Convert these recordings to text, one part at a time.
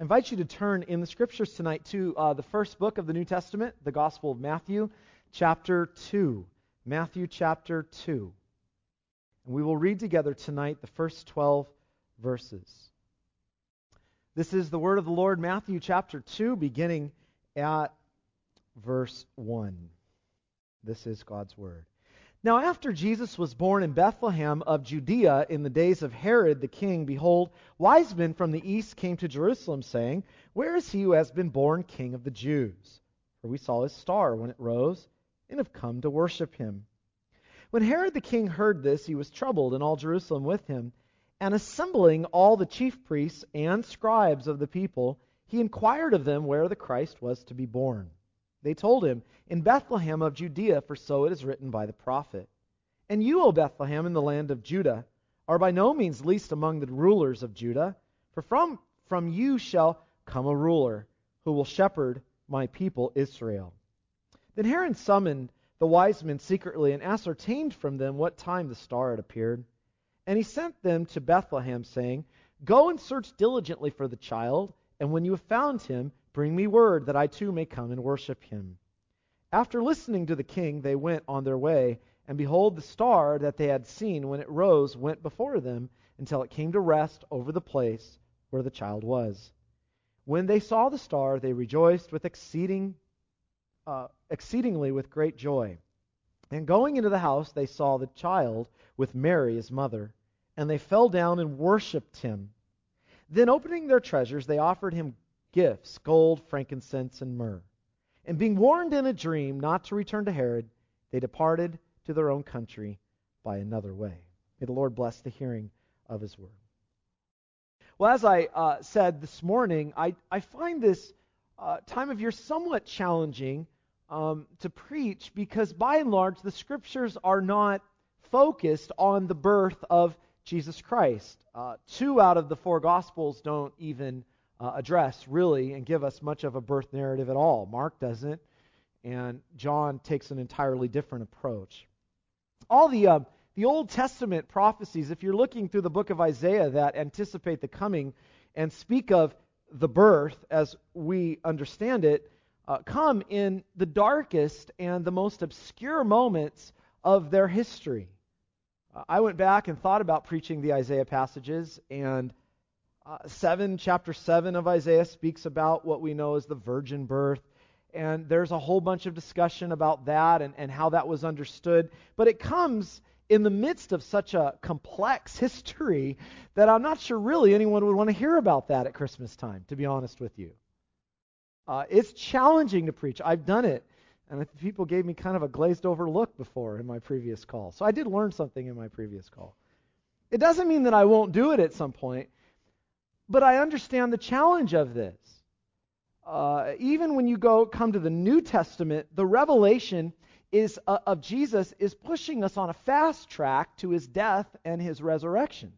I invite you to turn in the Scriptures tonight to the first book of the New Testament, the Gospel of Matthew, chapter 2. Matthew chapter 2. And we will read together tonight the first 12 verses. This is the word of the Lord, Matthew chapter 2, beginning at verse 1. This is God's word. Now after Jesus was born in Bethlehem of Judea in the days of Herod the king, behold, wise men from the east came to Jerusalem, saying, Where is he who has been born King of the Jews? For we saw his star when it rose, and have come to worship him. When Herod the king heard this, he was troubled, and all Jerusalem with him. And assembling all the chief priests and scribes of the people, he inquired of them where the Christ was to be born. They told him, In Bethlehem of Judea, for so it is written by the prophet. And you, O Bethlehem, in the land of Judah, are by no means least among the rulers of Judah, for from you shall come a ruler, who will shepherd my people Israel. Then Herod summoned the wise men secretly, and ascertained from them what time the star had appeared. And he sent them to Bethlehem, saying, Go and search diligently for the child, and when you have found him, bring me word, that I too may come and worship him. After listening to the king, they went on their way, and behold, the star that they had seen when it rose went before them, until it came to rest over the place where the child was. When they saw the star, they rejoiced with exceedingly with great joy. And going into the house, they saw the child with Mary his mother, and they fell down and worshipped him. Then opening their treasures, they offered him gifts, gold, frankincense, and myrrh. And being warned in a dream not to return to Herod, they departed to their own country by another way. May the Lord bless the hearing of his word. Well, as I said this morning, I find this time of year somewhat challenging to preach, because by and large the Scriptures are not focused on the birth of Jesus Christ. 2 out of the 4 Gospels don't even address really and give us much of a birth narrative at all. Mark doesn't, and John takes an entirely different approach. All the Old Testament prophecies, if you're looking through the book of Isaiah that anticipate the coming and speak of the birth as we understand it, come in the darkest and the most obscure moments of their history. I went back and thought about preaching the Isaiah passages, and chapter 7 of Isaiah speaks about what we know as the virgin birth, and there's a whole bunch of discussion about that and how that was understood, but it comes in the midst of such a complex history that I'm not sure really anyone would want to hear about that at Christmas time, to be honest with you. It's challenging to preach. I've done it, and people gave me kind of a glazed over look before in my previous call, so I did learn something in my previous call. It doesn't mean that I won't do it at some point, but I understand the challenge of this. Even when you come to the New Testament, the revelation of Jesus is pushing us on a fast track to his death and his resurrection.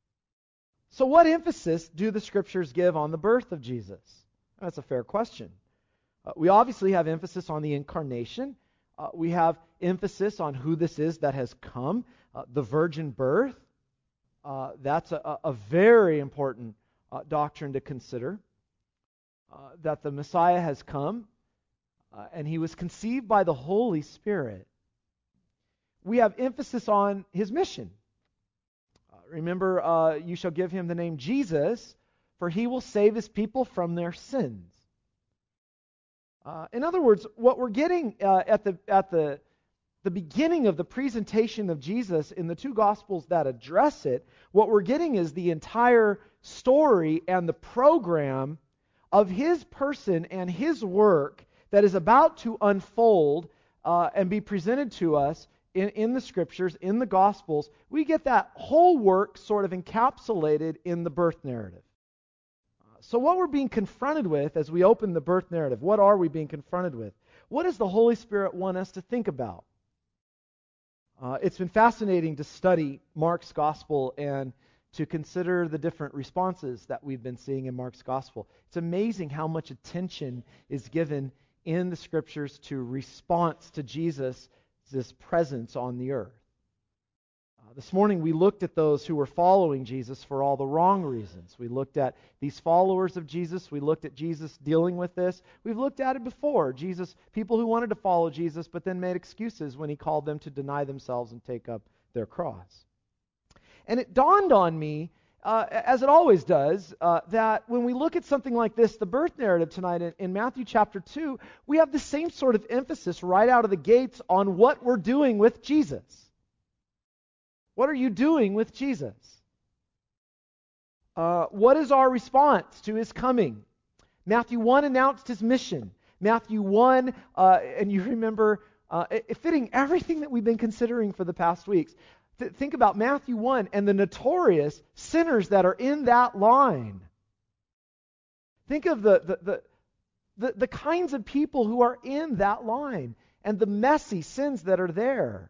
So what emphasis do the Scriptures give on the birth of Jesus? That's a fair question. We obviously have emphasis on the incarnation. We have emphasis on who this is that has come, the virgin birth. That's a very important doctrine to consider, that the Messiah has come, and he was conceived by the Holy Spirit. We have emphasis on his mission. Remember, you shall give him the name Jesus, for he will save his people from their sins. In other words, what we're getting at the beginning of the presentation of Jesus in the 2 Gospels that address it, what we're getting is the entire story and the program of his person and his work that is about to unfold and be presented to us in the Scriptures, in the Gospels. We get that whole work sort of encapsulated in the birth narrative. So what we're being confronted with as we open the birth narrative, what are we being confronted with? What does the Holy Spirit want us to think about? It's been fascinating to study Mark's Gospel and to consider the different responses that we've been seeing in Mark's Gospel. It's amazing how much attention is given in the Scriptures to response to Jesus' presence on the earth. This morning we looked at those who were following Jesus for all the wrong reasons. We looked at these followers of Jesus. We looked at Jesus dealing with this. We've looked at it before. People who wanted to follow Jesus but then made excuses when he called them to deny themselves and take up their cross. And it dawned on me, as it always does, that when we look at something like this, the birth narrative tonight in Matthew chapter 2, we have the same sort of emphasis right out of the gates on what we're doing with Jesus. What are you doing with Jesus? What is our response to his coming? Matthew 1 announced his mission. Matthew 1, and you remember, fitting everything that we've been considering for the past weeks. Think about Matthew 1 and the notorious sinners that are in that line. Think of the kinds of people who are in that line and the messy sins that are there.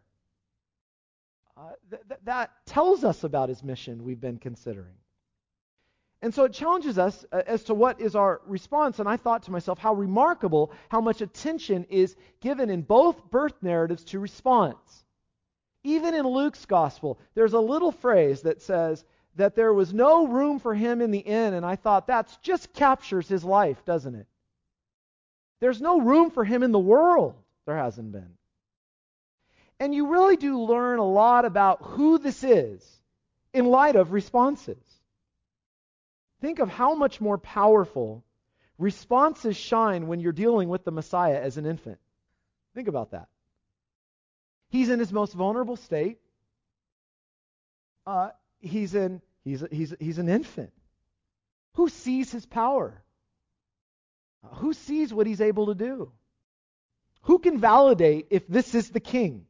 That tells us about his mission we've been considering. And so it challenges us as to what is our response. And I thought to myself, how remarkable how much attention is given in both birth narratives to response. Even in Luke's gospel, there's a little phrase that says that there was no room for him in the inn. And I thought that just captures his life, doesn't it? There's no room for him in the world. There hasn't been. And you really do learn a lot about who this is in light of responses. Think of how much more powerful responses shine when you're dealing with the Messiah as an infant. Think about that. He's in his most vulnerable state. He's an infant. Who sees his power? Who sees what he's able to do? Who can validate if this is the king?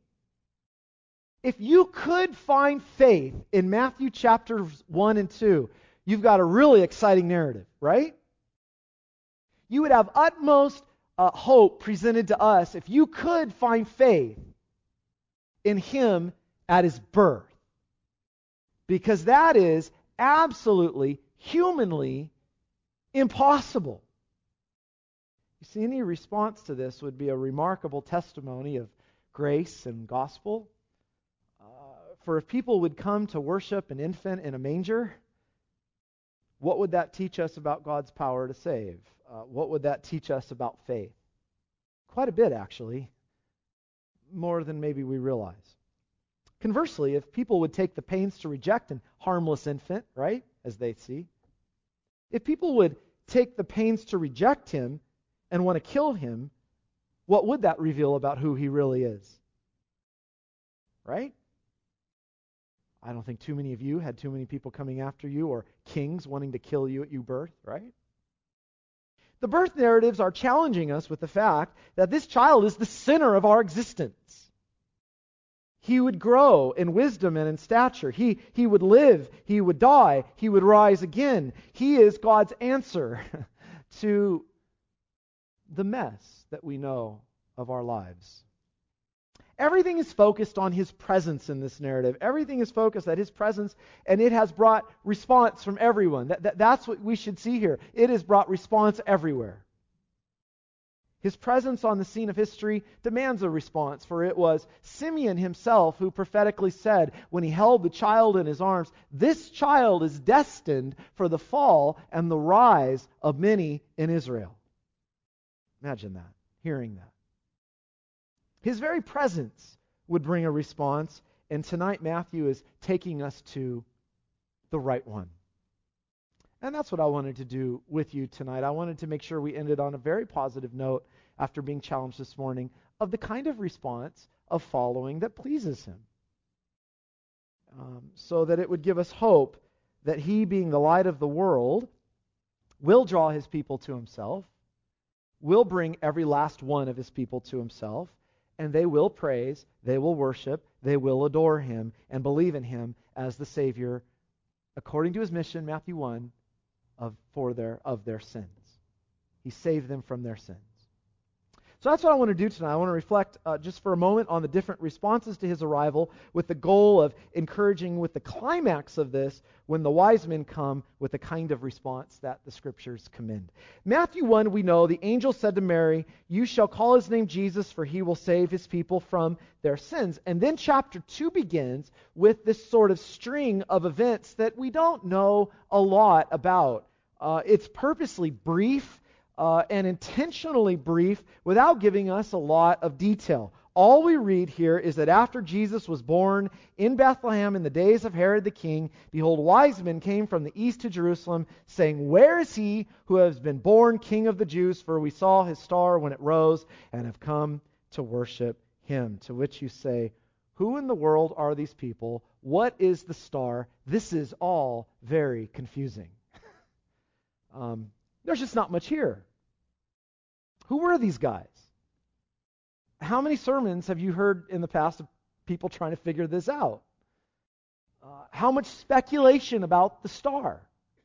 If you could find faith in Matthew chapters 1 and 2, you've got a really exciting narrative, right? You would have utmost hope presented to us if you could find faith in him at his birth. Because that is absolutely, humanly impossible. You see, any response to this would be a remarkable testimony of grace and gospel. For if people would come to worship an infant in a manger, what would that teach us about God's power to save? What would that teach us about faith? Quite a bit, actually. More than maybe we realize. Conversely, if people would take the pains to reject an harmless infant, right, as they see, if people would take the pains to reject him and want to kill him, what would that reveal about who he really is? Right? I don't think too many of you had too many people coming after you or kings wanting to kill you at your birth, right? The birth narratives are challenging us with the fact that this child is the center of our existence. He would grow in wisdom and in stature. He would live. He would die. He would rise again. He is God's answer to the mess that we know of our lives. Everything is focused on his presence in this narrative. Everything is focused at his presence, and it has brought response from everyone. That's what we should see here. It has brought response everywhere. His presence on the scene of history demands a response, for it was Simeon himself who prophetically said, when he held the child in his arms, "This child is destined for the fall and the rise of many in Israel." Imagine that, hearing that. His very presence would bring a response, and tonight Matthew is taking us to the right one. And that's what I wanted to do with you tonight. I wanted to make sure we ended on a very positive note after being challenged this morning of the kind of response of following that pleases him. So that it would give us hope that he, being the light of the world, will draw his people to himself, will bring every last one of his people to himself, and they will praise, they will worship, they will adore him, and believe in him as the Savior, according to his mission, Matthew 1, of their sins. He saved them from their sins. So that's what I want to do tonight. I want to reflect just for a moment on the different responses to his arrival with the goal of encouraging with the climax of this when the wise men come with the kind of response that the Scriptures commend. Matthew 1, we know, the angel said to Mary, "You shall call his name Jesus, for he will save his people from their sins." And then chapter 2 begins with this sort of string of events that we don't know a lot about. It's purposely brief. And intentionally brief without giving us a lot of detail. All we read here is that after Jesus was born in Bethlehem in the days of Herod the king, behold, wise men came from the east to Jerusalem, saying, "Where is he who has been born King of the Jews? For we saw his star when it rose and have come to worship him." To which you say, who in the world are these people? What is the star? This is all very confusing. There's just not much here. Who were these guys? How many sermons have you heard in the past of people trying to figure this out? How much speculation about the star?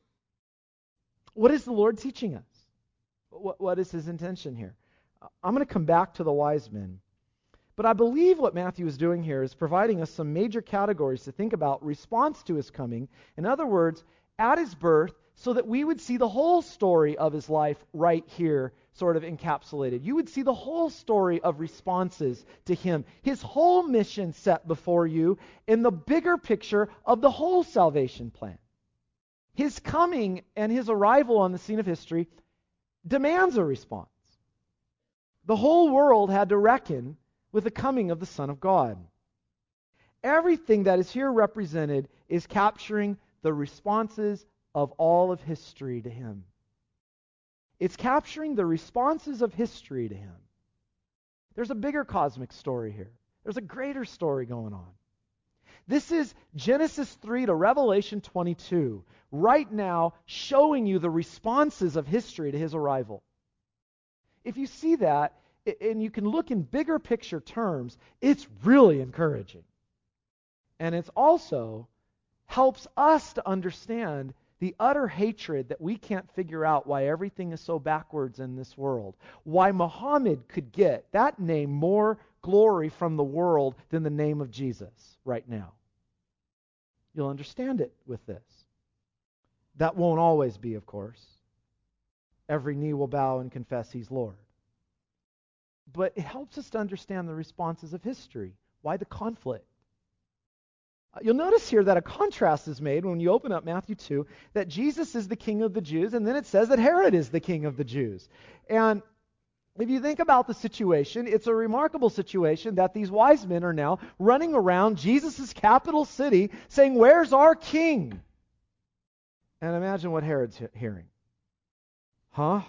What is the Lord teaching us? What is his intention here? I'm going to come back to the wise men. But I believe what Matthew is doing here is providing us some major categories to think about response to his coming. In other words, at his birth, so that we would see the whole story of his life right here, sort of encapsulated. You would see the whole story of responses to him, his whole mission set before you in the bigger picture of the whole salvation plan. His coming and his arrival on the scene of history demands a response. The whole world had to reckon with the coming of the Son of God. Everything that is here represented is capturing the responses of all of history to him. It's capturing the responses of history to him. There's a bigger cosmic story here. There's a greater story going on. This is Genesis 3 to Revelation 22, right now showing you the responses of history to his arrival. If you see that, and you can look in bigger picture terms, it's really encouraging. And it's also helps us to understand the utter hatred that we can't figure out why everything is so backwards in this world. Why Muhammad could get that name more glory from the world than the name of Jesus right now. You'll understand it with this. That won't always be, of course. Every knee will bow and confess he's Lord. But it helps us to understand the responses of history. Why the conflict? You'll notice here that a contrast is made when you open up Matthew 2, that Jesus is the King of the Jews, and then it says that Herod is the King of the Jews. And if you think about the situation, it's a remarkable situation that these wise men are now running around Jesus' capital city saying, "Where's our king?" And imagine what Herod's hearing. Huh?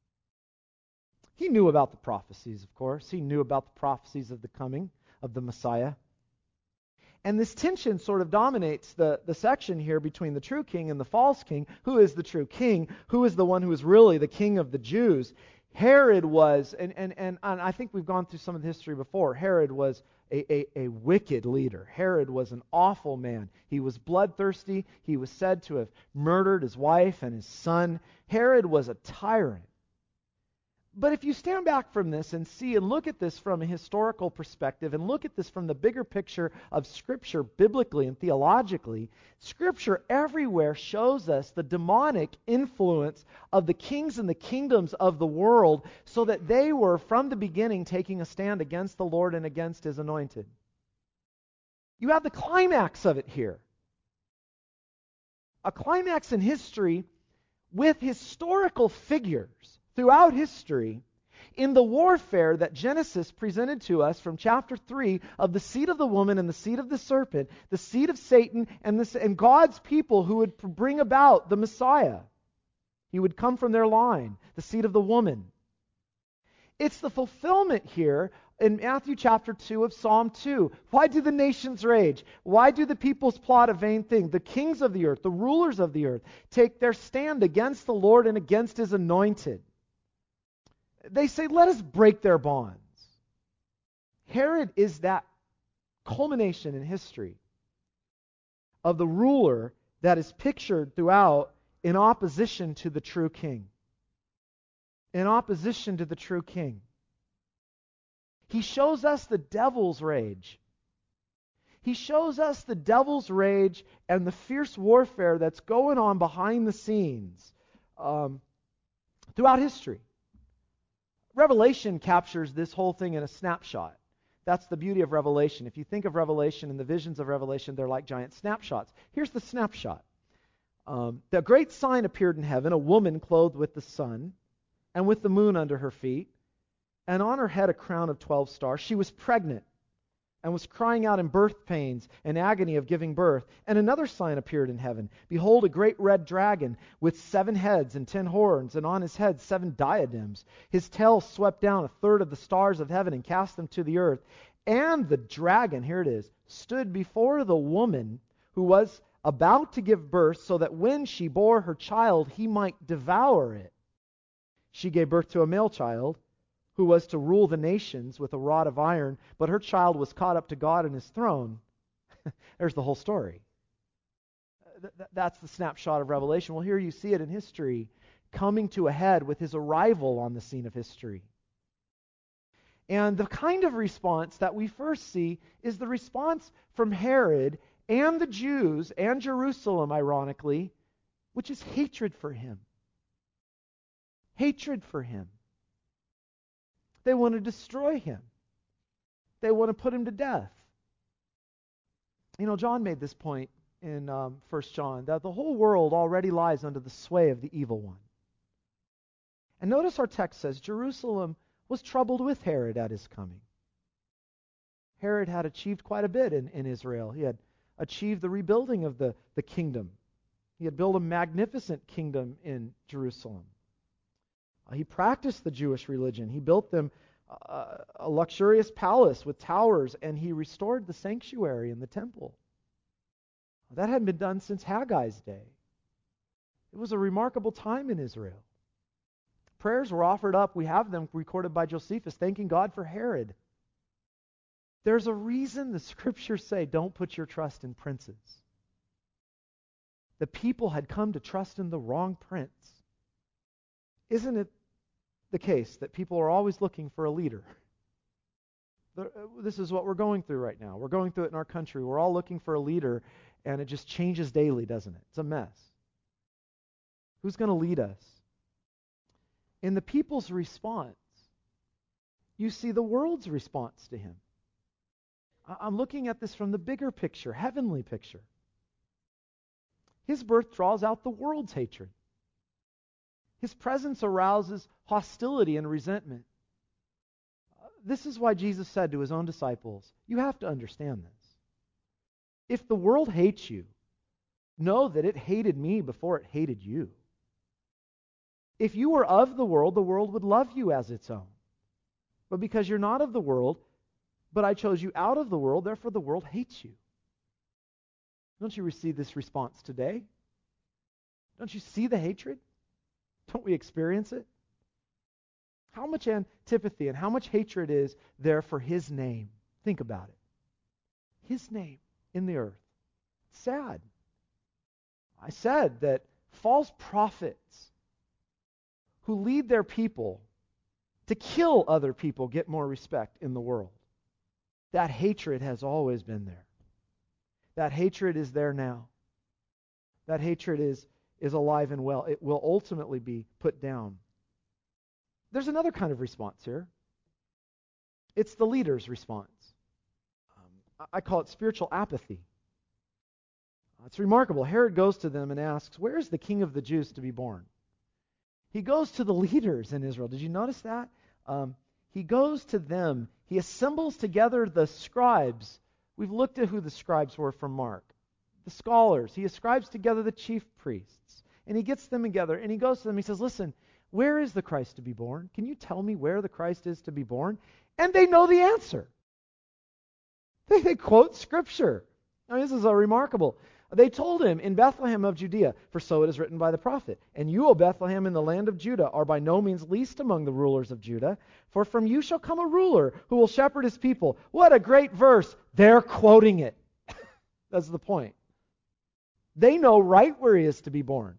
He knew about the prophecies, of course. He knew about the prophecies of the coming of the Messiah. And this tension sort of dominates the section here between the true king and the false king. Who is the true king? Who is the one who is really the king of the Jews? Herod was, and I think we've gone through some of the history before, Herod was a wicked leader. Herod was an awful man. He was bloodthirsty. He was said to have murdered his wife and his son. Herod was a tyrant. But if you stand back from this and see and look at this from a historical perspective and look at this from the bigger picture of Scripture biblically and theologically, Scripture everywhere shows us the demonic influence of the kings and the kingdoms of the world so that they were from the beginning taking a stand against the Lord and against His anointed. You have the climax of it here. A climax in history with historical figures throughout history in the warfare that Genesis presented to us from chapter 3 of the seed of the woman and the seed of the serpent, the seed of Satan and God's people who would bring about the Messiah. He would come from their line, the seed of the woman. It's the fulfillment here in Matthew chapter 2 of Psalm 2. Why do the nations rage? Why do the peoples plot a vain thing? The kings of the earth, the rulers of the earth, take their stand against the Lord and against His anointed. They say, let us break their bonds. Herod is that culmination in history of the ruler that is pictured throughout in opposition to the true king. In opposition to the true king. He shows us the devil's rage. He shows us the devil's rage and the fierce warfare that's going on behind the scenes throughout history. Revelation captures this whole thing in a snapshot. That's the beauty of Revelation. If you think of Revelation and the visions of Revelation, they're like giant snapshots. Here's the snapshot. The great sign appeared in heaven, a woman clothed with the sun and with the moon under her feet, and on her head a crown of 12 stars. She was pregnant and was crying out in birth pains and agony of giving birth. And another sign appeared in heaven. Behold, a great red dragon with 7 heads and 10 horns, and on his head 7 diadems. His tail swept down a third of the stars of heaven and cast them to the earth. And the dragon, here it is, stood before the woman who was about to give birth, so that when she bore her child, he might devour it. She gave birth to a male child, who was to rule the nations with a rod of iron, but her child was caught up to God and his throne. There's the whole story. That's the snapshot of Revelation. Well, here you see it in history, coming to a head with his arrival on the scene of history. And the kind of response that we first see is the response from Herod and the Jews and Jerusalem, ironically, which is hatred for him. Hatred for him. They want to destroy him. They want to put him to death. You know, John made this point in 1 John, that the whole world already lies under the sway of the evil one. And notice our text says, Jerusalem was troubled with Herod at his coming. Herod had achieved quite a bit in Israel. He had achieved the rebuilding of the kingdom. He had built a magnificent kingdom in Jerusalem. He practiced the Jewish religion. He built them a luxurious palace with towers, and he restored the sanctuary and the temple. That hadn't been done since Haggai's day. It was a remarkable time in Israel. Prayers were offered up. We have them recorded by Josephus, thanking God for Herod. There's a reason the scriptures say, don't put your trust in princes. The people had come to trust in the wrong prince. Isn't it the case that people are always looking for a leader? This is what we're going through right now. We're going through it in our country. We're all looking for a leader, and it just changes daily, doesn't it? It's a mess. Who's going to lead us? In the people's response, you see the world's response to him. I'm looking at this from the bigger picture, heavenly picture. His birth draws out the world's hatred. His presence arouses hostility and resentment. This is why Jesus said to his own disciples, you have to understand this. If the world hates you, know that it hated me before it hated you. If you were of the world would love you as its own. But because you're not of the world, but I chose you out of the world, therefore the world hates you. Don't you receive this response today? Don't you see the hatred? Don't we experience it? How much antipathy and how much hatred is there for his name? Think about it. His name in the earth. It's sad. I said that false prophets who lead their people to kill other people get more respect in the world. That hatred has always been there. That hatred is there now. That hatred is alive and well. It will ultimately be put down. There's another kind of response here. It's the leader's response. I call it spiritual apathy. It's remarkable. Herod goes to them and asks, where is the king of the Jews to be born? He goes to the leaders in Israel. Did you notice that? He goes to them. He assembles together the scribes. We've looked at who the scribes were from Mark. The scholars. He ascribes together the chief priests. And he gets them together and he goes to them. He says, listen, where is the Christ to be born? Can you tell me where the Christ is to be born? And they know the answer. They quote Scripture. I mean, this is remarkable. They told him, in Bethlehem of Judea, for so it is written by the prophet, and you, O Bethlehem, in the land of Judah, are by no means least among the rulers of Judah, for from you shall come a ruler who will shepherd his people. What a great verse. They're quoting it. That's the point. They know right where he is to be born.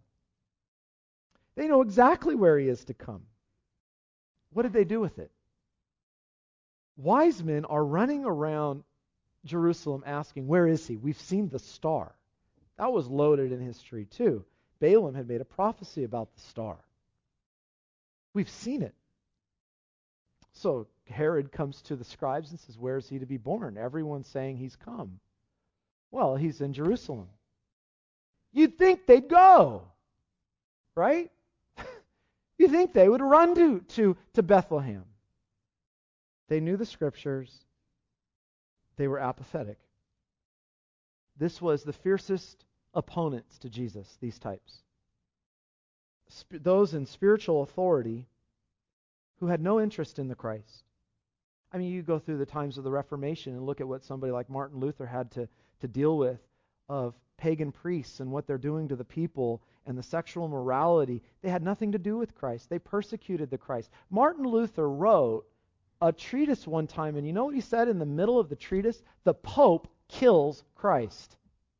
They know exactly where he is to come. What did they do with it? wise men are running around Jerusalem asking, where is he? We've seen the star. That was loaded in history too. Balaam had made a prophecy about the star. We've seen it. So Herod comes to the scribes and says, where is he to be born? Everyone's saying he's come. Well, he's in Jerusalem. You'd think they'd go, right? You'd think they would run to Bethlehem. They knew the scriptures. They were apathetic. This was the fiercest opponents to Jesus, these types. Those in spiritual authority who had no interest in the Christ. I mean, you go through the times of the Reformation and look at what somebody like Martin Luther had to deal with of pagan priests and what they're doing to the people and the sexual morality. They had nothing to do with Christ. They persecuted the Christ. Martin Luther wrote a treatise one time, and you know what he said in the middle of the treatise? The Pope kills Christ.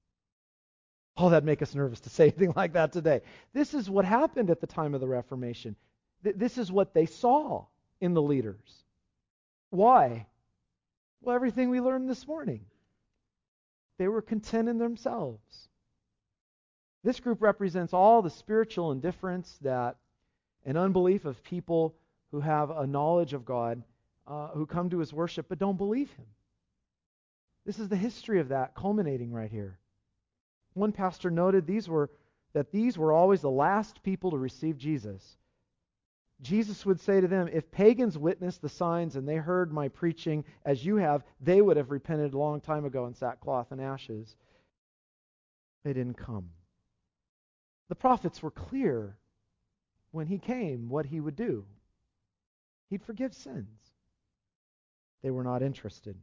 Oh, that'd make us nervous to say anything like that today. This is what happened at the time of the Reformation. This is what they saw in the leaders. Why? Well, everything we learned this morning. They were content in themselves. This group represents all the spiritual indifference that and unbelief of people who have a knowledge of God, who come to His worship but don't believe Him. This is the history of that culminating right here. One pastor noted these were always the last people to receive Jesus. Jesus would say to them, if pagans witnessed the signs and they heard my preaching as you have, they would have repented a long time ago in sackcloth and ashes. They didn't come. The prophets were clear when He came what He would do. He'd forgive sins. They were not interested.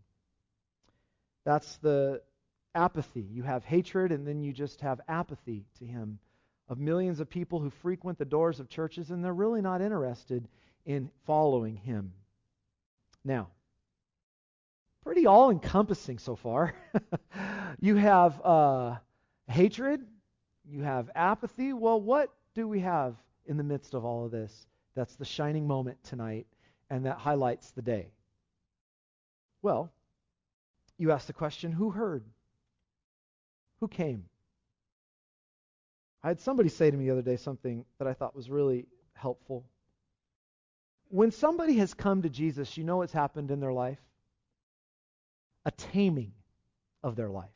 That's the apathy. You have hatred and then you just have apathy to Him. Of millions of people who frequent the doors of churches and they're really not interested in following Him. Now, pretty all-encompassing so far. You have hatred, you have apathy. Well, what do we have in the midst of all of this? That's the shining moment tonight, and that highlights the day. Well, you ask the question, who heard? Who came? I had somebody say to me the other day something that I thought was really helpful. When somebody has come to Jesus, you know what's happened in their life? A taming of their life.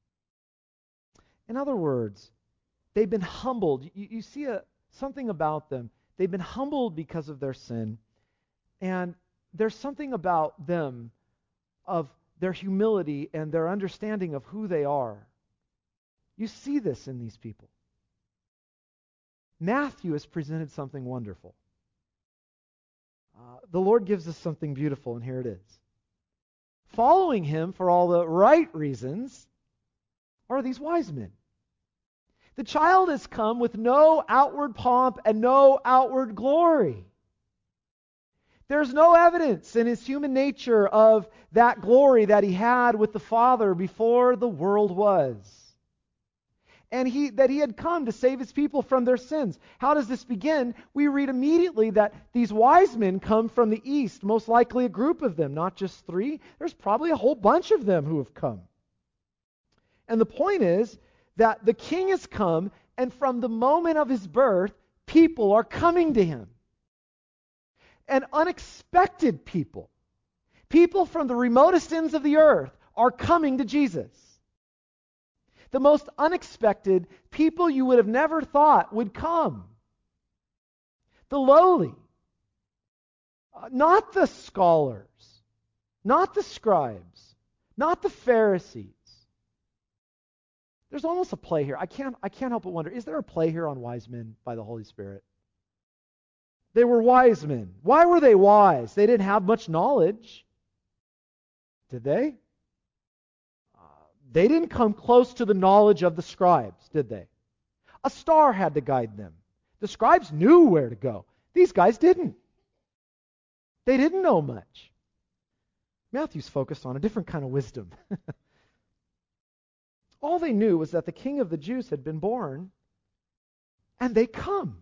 In other words, they've been humbled. You see something about them. They've been humbled because of their sin. And there's something about them, of their humility and their understanding of who they are. You see this in these people. Matthew has presented something wonderful. The Lord gives us something beautiful, and here it is. Following Him for all the right reasons are these wise men. The child has come with no outward pomp and no outward glory. There's no evidence in His human nature of that glory that He had with the Father before the world was. And that He had come to save His people from their sins. How does this begin? We read immediately that these wise men come from the east, most likely a group of them, not just three. There's probably a whole bunch of them who have come. And the point is that the King has come, and from the moment of His birth, people are coming to Him. And unexpected people from the remotest ends of the earth are coming to Jesus. The most unexpected people you would have never thought would come. The lowly. Not the scholars. Not the scribes. Not the Pharisees. There's almost a play here. I can't help but wonder, is there a play here on wise men by the Holy Spirit? They were wise men. Why were they wise? They didn't have much knowledge. Did they? They didn't come close to the knowledge of the scribes, did they? A star had to guide them. The scribes knew where to go. These guys didn't. They didn't know much. Matthew's focused on a different kind of wisdom. All they knew was that the King of the Jews had been born, and they come.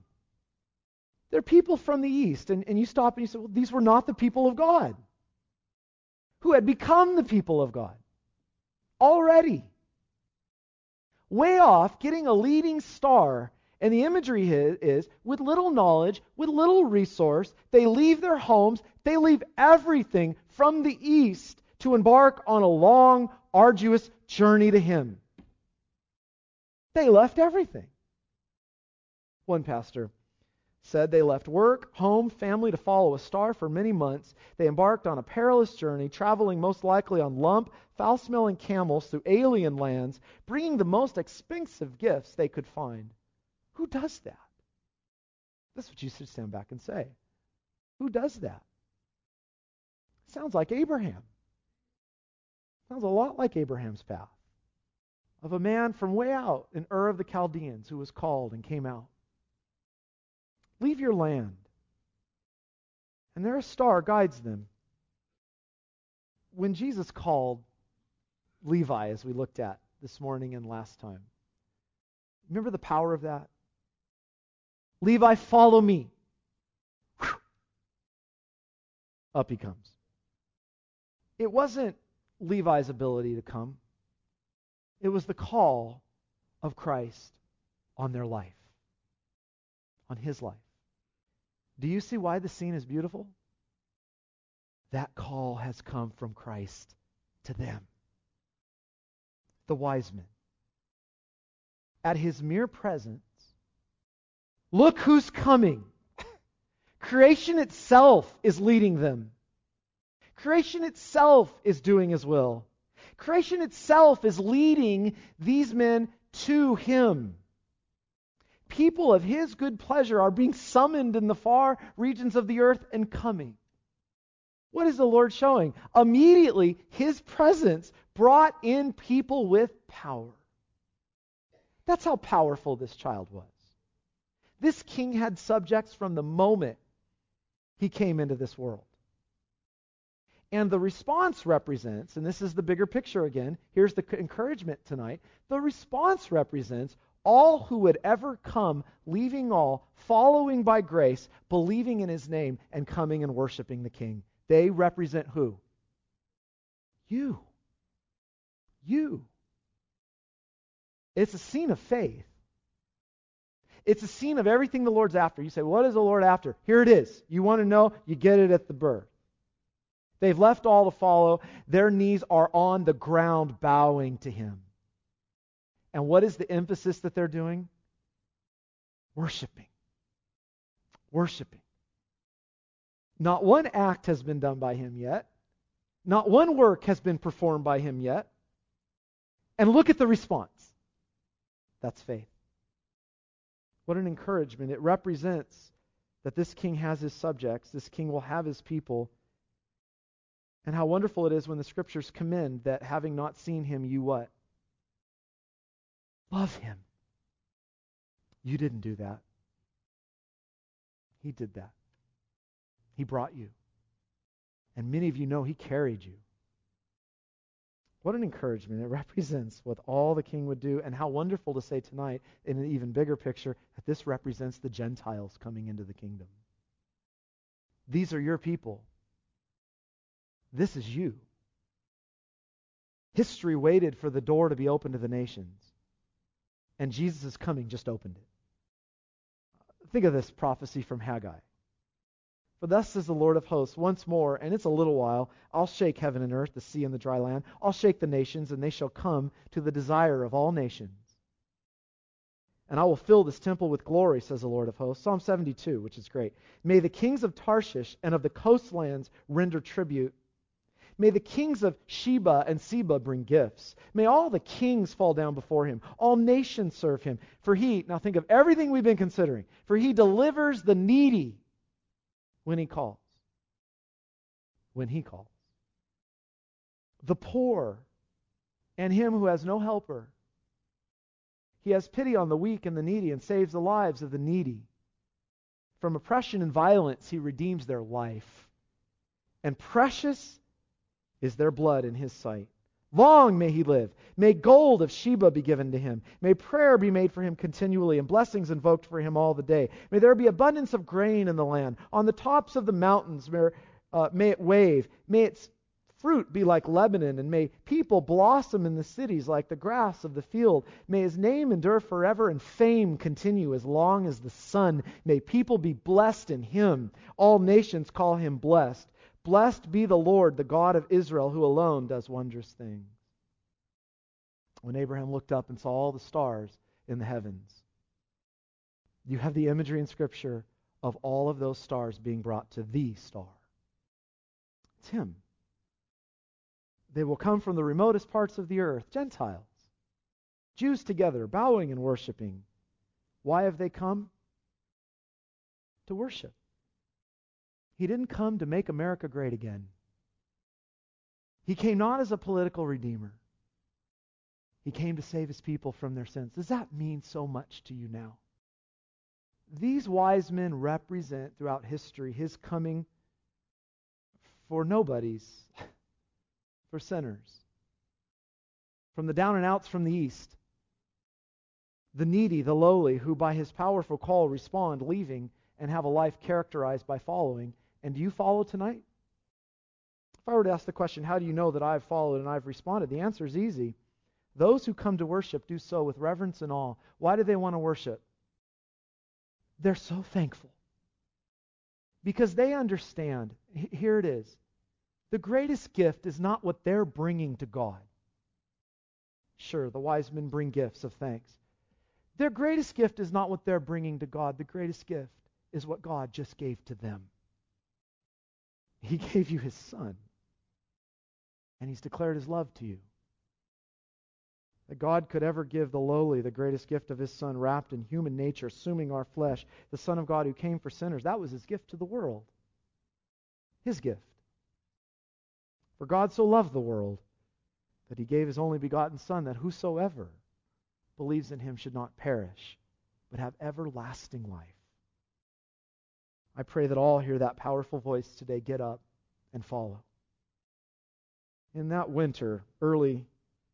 They're people from the east, and you stop and you say, well, these were not the people of God. who had become the people of God. Already. Way off, getting a leading star. And the imagery is, with little knowledge, with little resource, they leave their homes, they leave everything from the east to embark on a long, arduous journey to Him. They left everything. One pastor said they left work, home, family to follow a star for many months. They embarked on a perilous journey, traveling most likely on lump, foul-smelling camels through alien lands, bringing the most expensive gifts they could find. Who does that? That's what you should stand back and say. Who does that? Sounds like Abraham. Sounds a lot like Abraham's path. Of a man from way out in Ur of the Chaldeans who was called and came out. Leave your land. And there a star guides them. When Jesus called Levi, as we looked at this morning and last time, remember the power of that? Levi, follow me. Whew. Up he comes. It wasn't Levi's ability to come. It was the call of Christ on their life, on his life. Do you see why the scene is beautiful? That call has come from Christ to them. The wise men. At his mere presence, look who's coming. Creation itself is leading them. Creation itself is doing his will. Creation itself is leading these men to him. People of his good pleasure are being summoned in the far regions of the earth and coming. What is the Lord showing? Immediately, his presence brought in people with power. That's how powerful this child was. This king had subjects from the moment he came into this world. And the response represents, and this is the bigger picture again, here's the encouragement tonight, the response represents all who would ever come, leaving all, following by grace, believing in his name, and coming and worshiping the king. They represent who? You. You. It's a scene of faith. It's a scene of everything the Lord's after. You say, what is the Lord after? Here it is. You want to know? You get it at the birth. They've left all to follow. Their knees are on the ground bowing to him. And what is the emphasis that they're doing? Worshiping. Worshiping. Not one act has been done by him yet. Not one work has been performed by him yet. And look at the response. That's faith. What an encouragement. It represents that this king has his subjects. This king will have his people. And how wonderful it is when the scriptures commend that having not seen him, you what? Love him. You didn't do that. He did that. He brought you. And many of you know he carried you. What an encouragement. It represents what all the king would do, and how wonderful to say tonight, in an even bigger picture, that this represents the Gentiles coming into the kingdom. These are your people. This is you. History waited for the door to be opened to the nations. And Jesus' coming just opened it. Think of this prophecy from Haggai. For thus says the Lord of hosts, once more, and it's a little while, I'll shake heaven and earth, the sea and the dry land. I'll shake the nations, and they shall come to the desire of all nations. And I will fill this temple with glory, says the Lord of hosts. Psalm 72, which is great. May the kings of Tarshish and of the coastlands render tribute. May the kings of Sheba and Seba bring gifts. May all the kings fall down before him. All nations serve him. For he, now think of everything we've been considering, for he delivers the needy when he calls. When he calls. The poor and him who has no helper. He has pity on the weak and the needy and saves the lives of the needy. From oppression and violence he redeems their life. And precious is their blood in his sight. Long may he live. May gold of Sheba be given to him. May prayer be made for him continually, and blessings invoked for him all the day. May there be abundance of grain in the land. On the tops of the mountains may it wave. May its fruit be like Lebanon, and may people blossom in the cities like the grass of the field. May his name endure forever, and fame continue as long as the sun. May people be blessed in him. All nations call him blessed. Blessed be the Lord, the God of Israel, who alone does wondrous things. When Abraham looked up and saw all the stars in the heavens, you have the imagery in Scripture of all of those stars being brought to the star. It's him. They will come from the remotest parts of the earth, Gentiles, Jews together, bowing and worshiping. Why have they come? To worship. He didn't come to make America great again. He came not as a political redeemer. He came to save his people from their sins. Does that mean so much to you now? These wise men represent throughout history his coming for nobodies, for sinners, from the down and outs from the east, the needy, the lowly, who by his powerful call respond, leaving, and have a life characterized by following. And do you follow tonight? If I were to ask the question, how do you know that I've followed and I've responded? The answer is easy. Those who come to worship do so with reverence and awe. Why do they want to worship? They're so thankful. Because they understand, here it is, the greatest gift is not what they're bringing to God. Sure, the wise men bring gifts of thanks. Their greatest gift is not what they're bringing to God. The greatest gift is what God just gave to them. He gave you his Son, and he's declared his love to you. That God could ever give the lowly the greatest gift of his Son, wrapped in human nature, assuming our flesh, the Son of God who came for sinners. That was his gift to the world. His gift. For God so loved the world that he gave his only begotten Son, that whosoever believes in him should not perish, but have everlasting life. I pray that all hear that powerful voice today, get up and follow. In that winter, early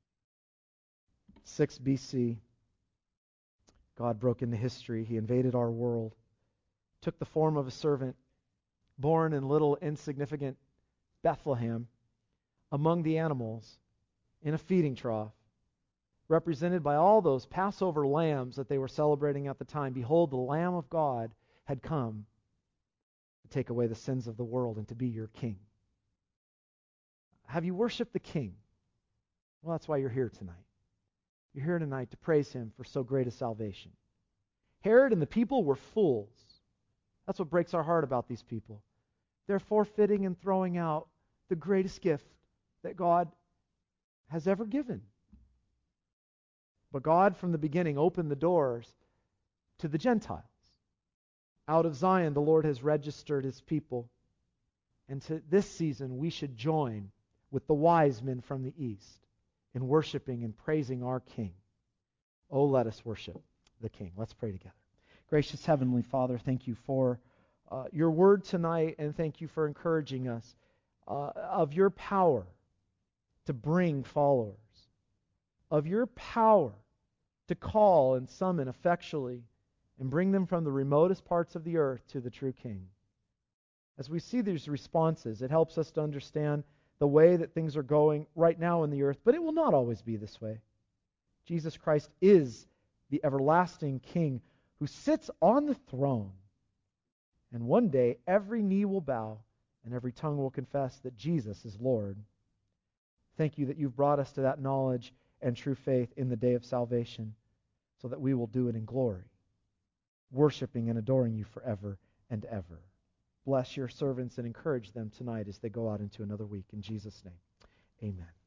6 BC, God broke into history. He invaded our world, took the form of a servant, born in little insignificant Bethlehem, among the animals, in a feeding trough, represented by all those Passover lambs that they were celebrating at the time. Behold, the Lamb of God had come to take away the sins of the world and to be your king. Have you worshiped the King? Well, that's why you're here tonight. You're here tonight to praise him for so great a salvation. Herod and the people were fools. That's what breaks our heart about these people. They're forfeiting and throwing out the greatest gift that God has ever given. But God, from the beginning, opened the doors to the Gentiles. Out of Zion, the Lord has registered his people. And to this season, we should join with the wise men from the east in worshiping and praising our King. Oh, let us worship the King. Let's pray together. Gracious Heavenly Father, thank you for your word tonight, and thank you for encouraging us of your power to bring followers, of your power to call and summon effectually and bring them from the remotest parts of the earth to the true King. As we see these responses, it helps us to understand the way that things are going right now in the earth, but it will not always be this way. Jesus Christ is the everlasting King who sits on the throne. And one day, every knee will bow and every tongue will confess that Jesus is Lord. Thank you that you've brought us to that knowledge and true faith in the day of salvation, so that we will do it in glory, worshiping and adoring you forever and ever. Bless your servants and encourage them tonight as they go out into another week. In Jesus' name, amen.